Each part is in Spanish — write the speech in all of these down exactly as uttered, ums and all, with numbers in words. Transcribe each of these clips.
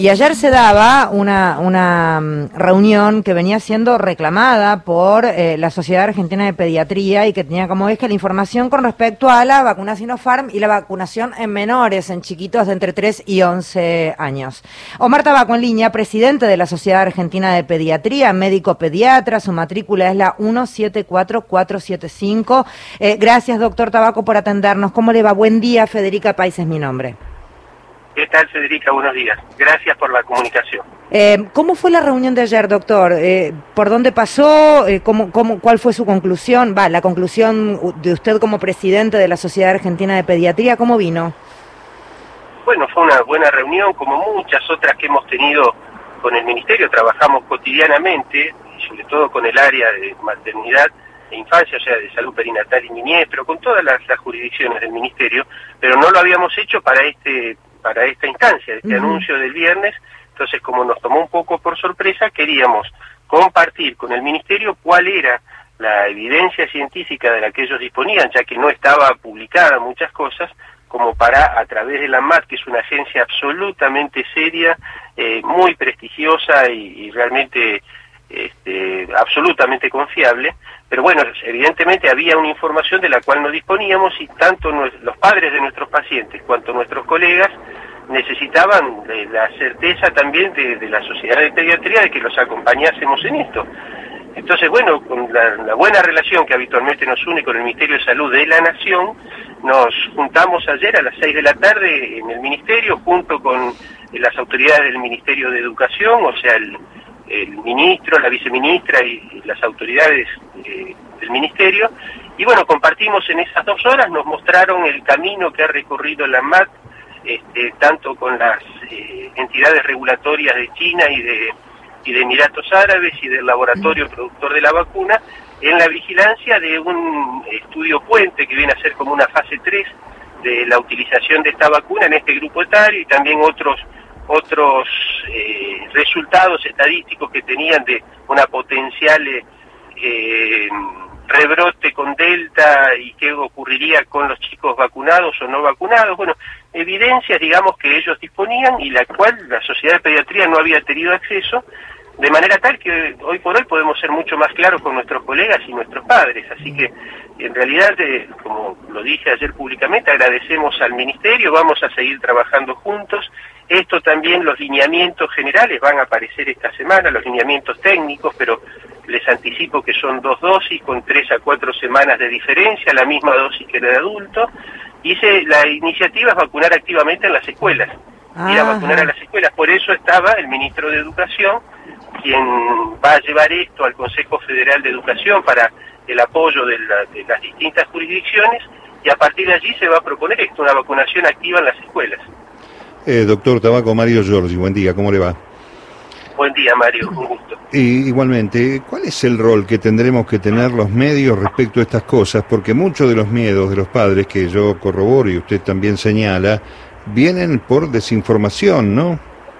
Y ayer se daba una, una reunión que venía siendo reclamada por eh, la Sociedad Argentina de Pediatría y que tenía como eje la información con respecto a la vacuna Sinopharm y la vacunación en menores, en chiquitos de entre tres y once años. Omar Tabaco en línea, presidente de la Sociedad Argentina de Pediatría, médico pediatra, su matrícula es la uno siete cuatro cuatro siete cinco. Eh, gracias, doctor Tabaco, por atendernos. ¿Cómo le va? Buen día, Federica País es mi nombre. ¿Qué tal, Federica? Buenos días. Gracias por la comunicación. Eh, ¿Cómo fue la reunión de ayer, doctor? Eh, ¿Por dónde pasó? Eh, ¿cómo, cómo, ¿Cuál fue su conclusión? Va, la conclusión de usted como presidente de la Sociedad Argentina de Pediatría, ¿cómo vino? Bueno, fue una buena reunión, como muchas otras que hemos tenido con el Ministerio. Trabajamos cotidianamente, sobre todo con el área de maternidad e infancia, o sea, de salud perinatal y niñez, pero con todas las, las jurisdicciones del Ministerio, pero no lo habíamos hecho para este para esta instancia, este uh-huh. anuncio del viernes. Entonces, como nos tomó un poco por sorpresa, queríamos compartir con el Ministerio cuál era la evidencia científica de la que ellos disponían, ya que no estaba publicada muchas cosas, como para, a través de la ANMAT, que es una agencia absolutamente seria, eh, muy prestigiosa y, y realmente este, absolutamente confiable, pero bueno, evidentemente había una información de la cual no disponíamos y tanto los padres de nuestros pacientes cuanto nuestros colegas necesitaban de la certeza también de, de la Sociedad de Pediatría de que los acompañásemos en esto. Entonces, bueno, con la, la buena relación que habitualmente nos une con el Ministerio de Salud de la Nación, nos juntamos ayer a las seis de la tarde en el Ministerio junto con las autoridades del Ministerio de Educación, o sea, el el ministro, la viceministra y las autoridades eh, del ministerio, y bueno, compartimos en esas dos horas, nos mostraron el camino que ha recorrido la ANMAT, este, tanto con las eh, entidades regulatorias de China y de, y de Emiratos Árabes y del laboratorio productor de la vacuna, en la vigilancia de un estudio puente que viene a ser como una fase tres de la utilización de esta vacuna en este grupo etario y también otros otros eh, resultados estadísticos que tenían de una potencial eh, rebrote con Delta y qué ocurriría con los chicos vacunados o no vacunados. Bueno, evidencias, digamos, que ellos disponían y la cual la Sociedad de Pediatría no había tenido acceso, de manera tal que hoy por hoy podemos ser mucho más claros con nuestros colegas y nuestros padres. Así que, en realidad, eh, como lo dije ayer públicamente, agradecemos al Ministerio, vamos a seguir trabajando juntos. Esto también, los lineamientos generales van a aparecer esta semana, los lineamientos técnicos, pero les anticipo que son dos dosis con tres a cuatro semanas de diferencia, la misma dosis que la de adulto, y se, la iniciativa es vacunar activamente en las escuelas, ir a vacunar a las escuelas. Por eso estaba el ministro de Educación, quien va a llevar esto al Consejo Federal de Educación para el apoyo de, la, de las distintas jurisdicciones, y a partir de allí se va a proponer esto, una vacunación activa en las escuelas. Eh, doctor Tabaco, Mario Giorgi, buen día, ¿cómo le va? Buen día, Mario, un gusto. Y igualmente, ¿cuál es el rol que tendremos que tener los medios respecto a estas cosas? Porque muchos de los miedos de los padres, que yo corroboro y usted también señala, vienen por desinformación, ¿no?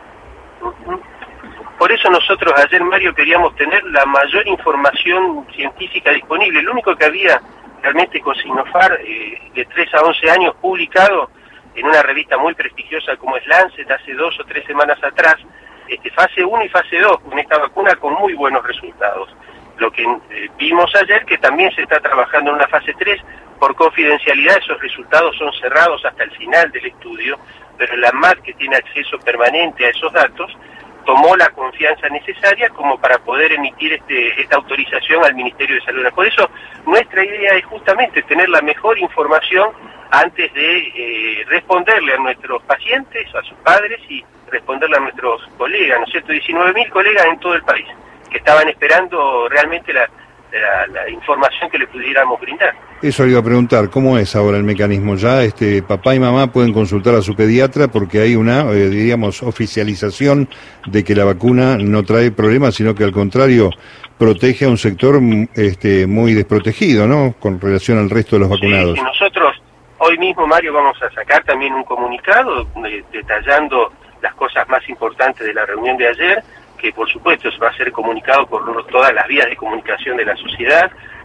Por eso nosotros ayer, Mario, queríamos tener la mayor información científica disponible. Lo único que había realmente con Sinopharm, eh, de tres a once años, publicado en una revista muy prestigiosa como es Lancet hace dos o tres semanas atrás, este, fase uno y fase dos, con esta vacuna con muy buenos resultados. Lo que eh, vimos ayer, que también se está trabajando en una fase tres, por confidencialidad esos resultados son cerrados hasta el final del estudio, pero la ANMAT, que tiene acceso permanente a esos datos, tomó la confianza necesaria como para poder emitir este, esta autorización al Ministerio de Salud. Por eso nuestra idea es justamente tener la mejor información antes de eh, responderle a nuestros pacientes, a sus padres y responderle a nuestros colegas, ¿no es cierto? diecinueve mil colegas en todo el país que estaban esperando realmente la, la, la información que le pudiéramos brindar. Eso le iba a preguntar, ¿cómo es ahora el mecanismo? Ya este papá y mamá pueden consultar a su pediatra porque hay una, eh, diríamos, oficialización de que la vacuna no trae problemas, sino que al contrario protege a un sector este, muy desprotegido, ¿no?, con relación al resto de los vacunados. Sí, nosotros hoy mismo, Mario, vamos a sacar también un comunicado de, detallando las cosas más importantes de la reunión de ayer, que por supuesto va a ser comunicado por todas las vías de comunicación de la sociedad.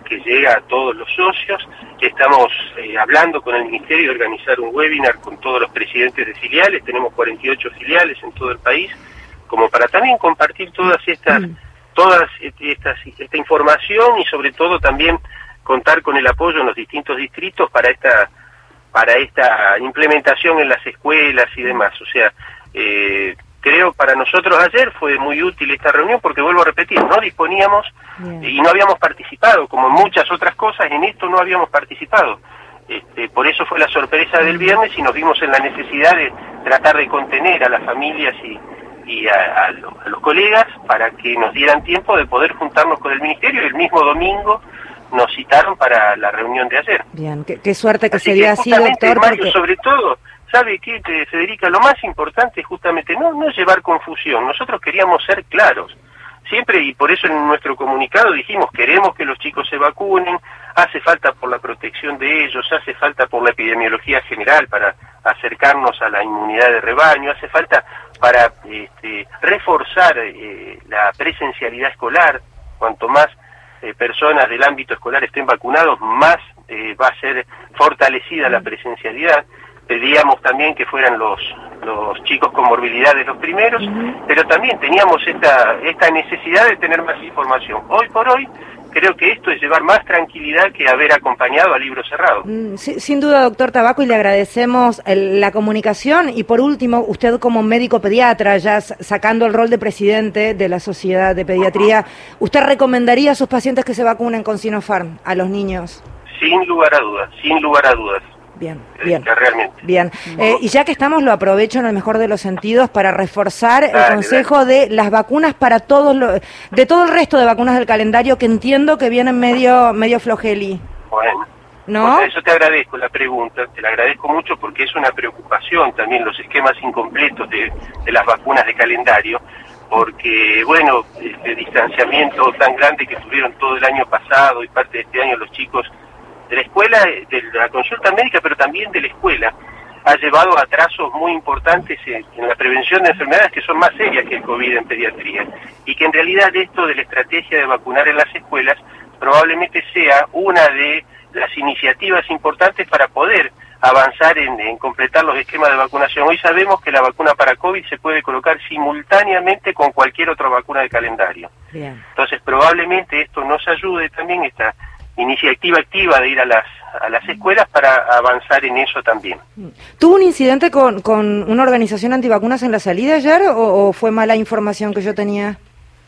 que llega a todos los socios. Estamos eh, hablando con el Ministerio de organizar un webinar con todos los presidentes de filiales, tenemos cuarenta y ocho filiales en todo el país, como para también compartir todas estas, mm. todas estas, esta información y sobre todo también contar con el apoyo en los distintos distritos para esta, para esta implementación en las escuelas y demás. O sea, eh, creo para nosotros ayer fue muy útil esta reunión porque, vuelvo a repetir, no disponíamos Bien. y no habíamos participado, como en muchas otras cosas, en esto no habíamos participado. Este, por eso fue la sorpresa del viernes y nos vimos en la necesidad de tratar de contener a las familias y, y a, a, lo, a los colegas para que nos dieran tiempo de poder juntarnos con el Ministerio. Y el mismo domingo nos citaron para la reunión de ayer. Bien, qué, qué suerte que así sería que así, doctor. Mario, porque... sobre todo, ¿sabe qué, Federica? Lo más importante es justamente no, no llevar confusión. Nosotros queríamos ser claros. Siempre, y por eso en nuestro comunicado dijimos, queremos que los chicos se vacunen, hace falta por la protección de ellos, hace falta por la epidemiología general para acercarnos a la inmunidad de rebaño, hace falta para este, reforzar eh, la presencialidad escolar. Cuanto más eh, personas del ámbito escolar estén vacunados, más eh, va a ser fortalecida la presencialidad. Pedíamos también que fueran los los chicos con morbilidades los primeros, uh-huh. pero también teníamos esta esta necesidad de tener más información. Hoy por hoy, creo que esto es llevar más tranquilidad que haber acompañado a libro cerrado. Mm, sí, sin duda, doctor Tabaco, y le agradecemos el, la comunicación. Y por último, usted como médico pediatra, ya sacando el rol de presidente de la Sociedad de Pediatría, uh-huh. ¿usted recomendaría a sus pacientes que se vacunen con Sinopharm, a los niños? Sin lugar a dudas, sin lugar a dudas. Bien, bien, eh, realmente. bien. Eh, y ya que estamos, lo aprovecho en el mejor de los sentidos para reforzar dale, el consejo dale. de las vacunas para todos los, de todo el resto de vacunas del calendario que entiendo que vienen medio, medio flojeli. Bueno, ¿no? Pues eso te agradezco la pregunta, te la agradezco mucho porque es una preocupación también los esquemas incompletos de, de las vacunas de calendario, porque bueno, este distanciamiento tan grande que tuvieron todo el año pasado y parte de este año los chicos de la escuela, de la consulta médica, pero también de la escuela, ha llevado a atrasos muy importantes en, en la prevención de enfermedades que son más serias que el COVID en pediatría, y que en realidad esto de la estrategia de vacunar en las escuelas probablemente sea una de las iniciativas importantes para poder avanzar en, en completar los esquemas de vacunación. Hoy sabemos que la vacuna para COVID se puede colocar simultáneamente con cualquier otra vacuna de calendario. Bien. Entonces probablemente esto nos ayude también, esta iniciativa activa de ir a las a las escuelas para avanzar en eso también. ¿Tuvo un incidente con, con una organización antivacunas en la salida ayer o, o fue mala información que yo tenía?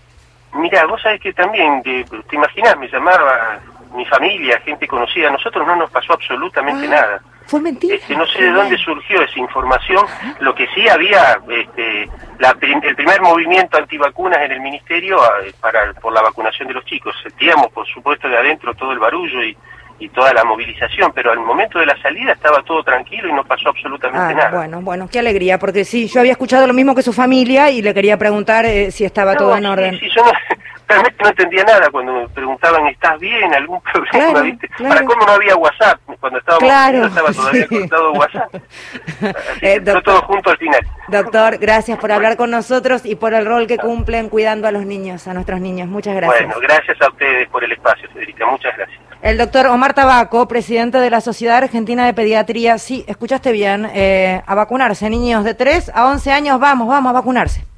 Mira, vos sabés que también, te, te imaginás, me llamaba mi familia, gente conocida, a nosotros no nos pasó absolutamente ah, nada. Fue mentira. Este, no sé de dónde surgió esa información, lo que sí había, este, la, el primer movimiento antivacunas en el ministerio para por la vacunación de los chicos. Sentíamos, por supuesto, de adentro todo el barullo y, y toda la movilización, pero al momento de la salida estaba todo tranquilo y no pasó absolutamente ah, nada. Bueno, bueno, qué alegría, porque sí, yo había escuchado lo mismo que su familia y le quería preguntar eh, si estaba no, todo en sí, orden. Sí, yo no, realmente no entendía nada cuando me preguntaban, ¿estás bien? ¿Algún problema? Claro, ¿viste? claro. Para cómo no había WhatsApp, cuando estábamos claro, no estaba todavía sí. cortado WhatsApp. Así eh, que todo junto al final. Doctor, gracias por hablar con nosotros y por el rol que cumplen cuidando a los niños, a nuestros niños. Muchas gracias. Bueno, gracias a ustedes por el espacio, Federica. Muchas gracias. El doctor Omar Tabaco, presidente de la Sociedad Argentina de Pediatría. Sí, escuchaste bien, eh, a vacunarse, niños de tres a once años, vamos, vamos a vacunarse.